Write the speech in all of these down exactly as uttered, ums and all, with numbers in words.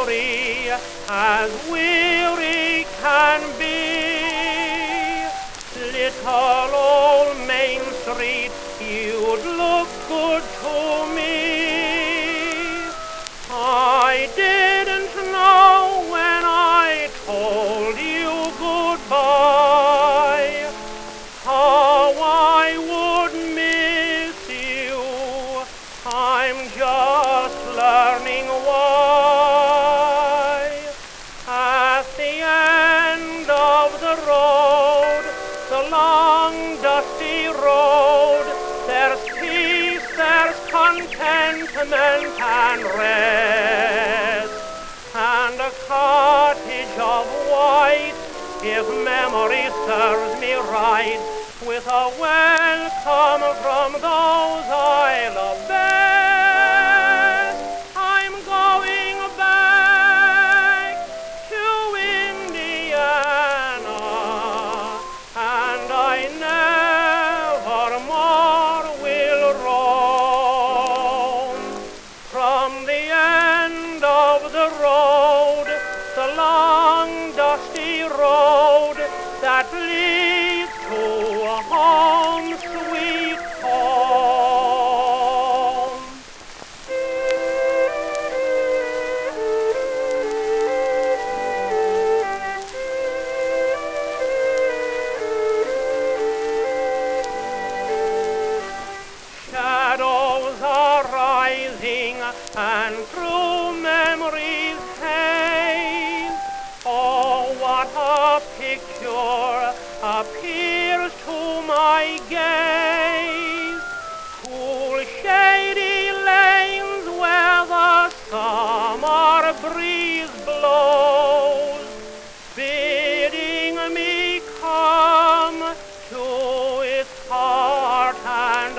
weary as weary can be. Little old Main Street, you'd look good to me. I didn't know when I told you goodbye how I would miss you. I'm just learning why. At the end of the road, the long dusty road, there's peace, there's contentment and rest, and a cottage of white, if memory serves me right, with a welcome from those I love best. I'm going back to Indiana, and I never more will roam. From the end of the road, the long dusty road that leads to a home sweet home. Shadows are rising and through memories haze, oh, what a picture appears to my gaze. Cool shady lanes where the summer breeze blows, bidding me come to its heart and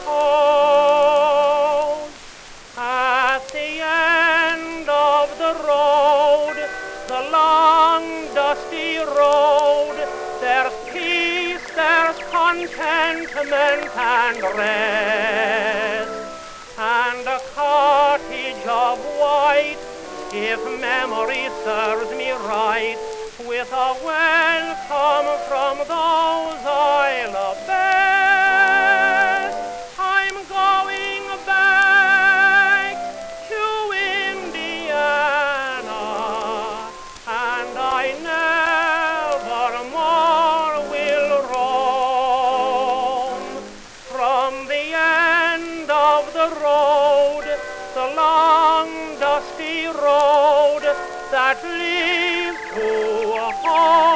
repose. At the end of the road, the long dusty road, there's peace, there's contentment and rest, and a cottage of white, if memory serves me right, with a welcome from those I love best. I'm going back to Indiana, and I never more will roam. From the end of the road, the long dusty road that leads to a home